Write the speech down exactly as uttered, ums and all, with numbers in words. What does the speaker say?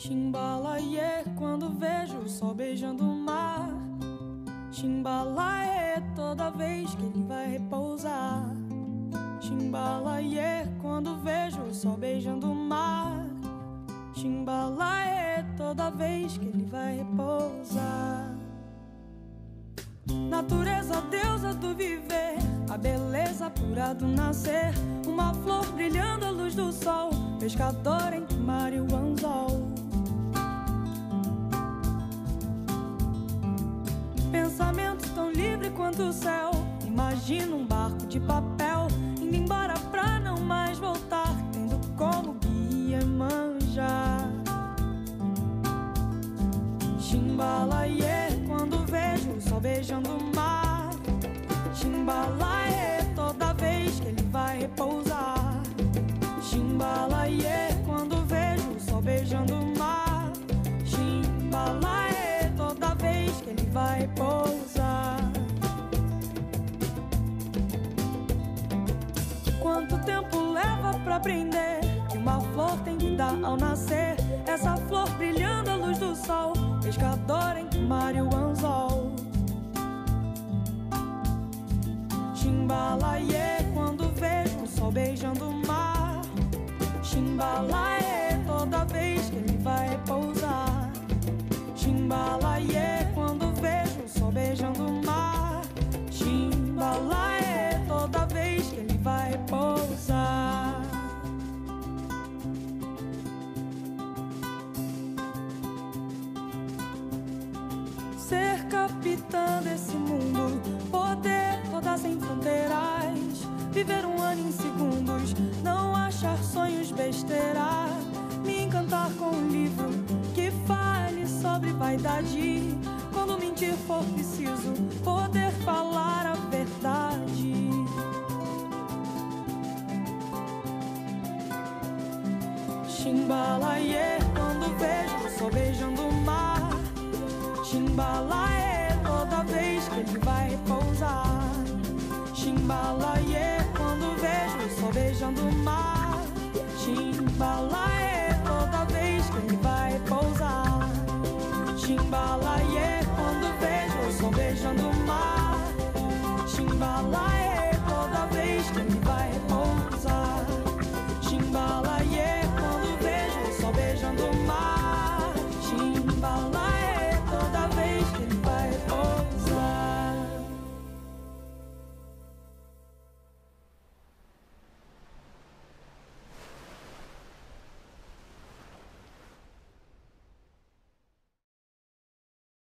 Chimbalaie, quando vejo o sol beijando o mar. Chimbalaie, toda vez que ele vai repousar. Chimbalaie, quando vejo o sol beijando o mar. Chimbalaie, toda vez que ele vai repousar. Natureza, deusa do viver, a beleza pura do nascer. Uma flor brilhando à luz do sol, pescador entre o mar e o anzol. Pensamento tão livre quanto o céu. Imagina um barco de papel indo embora pra não mais voltar, tendo como guia Iemanjá. Chimbalaie, quando vejo o sol beijando o mar. Chimbalaie, toda vez que ele vai repousar. Chimbalaie, quando vejo o sol beijando o mar. Chimbalaie, toda vez que ele vai repousar. Quanto tempo leva pra aprender que uma flor tem que dar ao nascer? Essa flor brilhando à luz do sol, pescador entre o mar e o anzol. Chimbalaie, quando vejo o sol beijando o mar. Chimbalaie, toda vez que ele vai repousar. Chimbalaie, quando vejo o sol beijando o mar. Chimbalaie, toda vez que ele vai repousar. Ser capitã desse mundo, poder rodar sem fronteiras, viver um ano em segundos, não achar sonhos besteira, me encantar com um livro que fale sobre vaidade. Quando mentir for preciso, poder falar a verdade. Chimbalaie, quando vejo o sol beijando o mar. Chimbalaie, toda vez que ele vai repousar. Chimbalaie, quando vejo o sol beijando o mar. Chimbalaie, toda vez que ele vai repousar. Chimbalaie, quando vejo o sol beijando o mar. Chimbalaie,